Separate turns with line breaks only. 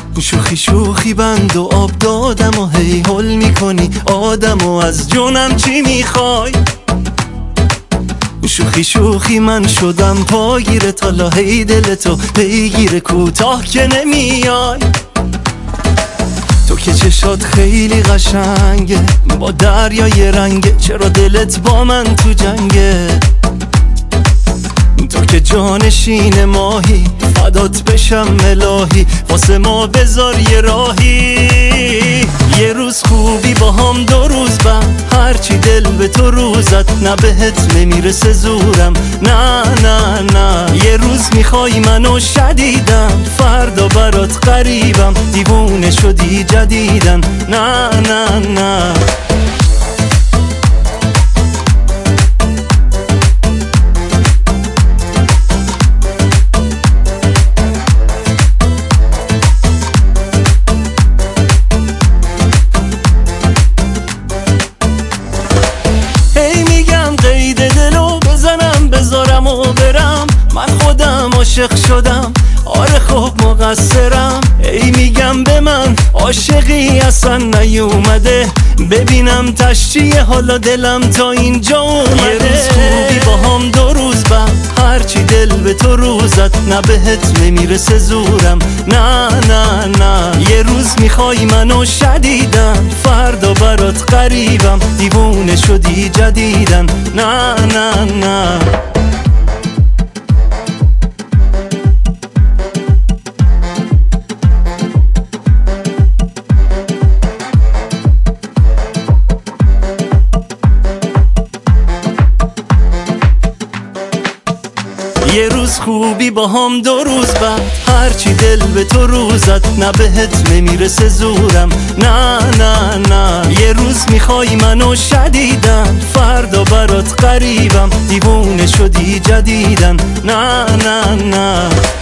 شوخی شوخی بند و آب دادم و هی هل میکنی آدم و از جونم چی میخوای؟ شوخی شوخی من شدم پاگیرت حالا هی دلتو پیگیر کوتاه که نمیای. تو که چشات خیلی قشنگه با دریای رنگه، چرا دلت با من تو جنگه؟ تو که جانشین ماهی فدات بشم الهی، واسه ما بذار یه راهی. یه روز خوبی با هم دو روز بعد هرچی دل به تو روزت، نه بهت نمیرسه زورم نه نه نه. یه روز میخوای منو شدیدم، فردا برات غریبم، دیوونه شدی جدیدن نه نه نه. من خودم عاشق شدم، آره خب مقصرم. ای میگم به من عاشقی اصلا نیومده، ببینم تشتیه حالا دلم تا اینجا اومده. یه روز خوبی با هم دو روز بعد هرچی دل به تو روزت، نه بهت نمیرسه زورم نه نه نه. یه روز میخوای منو شدیدن، فردا برات غریبم، دیوونه شدی جدیدن نه نه نه. یه روز خوبی با هم دو روز بعد هرچی دل به تو روزت، نه بهت نمیرسه زورم نه نه نه. یه روز میخوای منو شدیدن، فردا برات غریبم، دیوونه شدی جدیدن نه نه نه.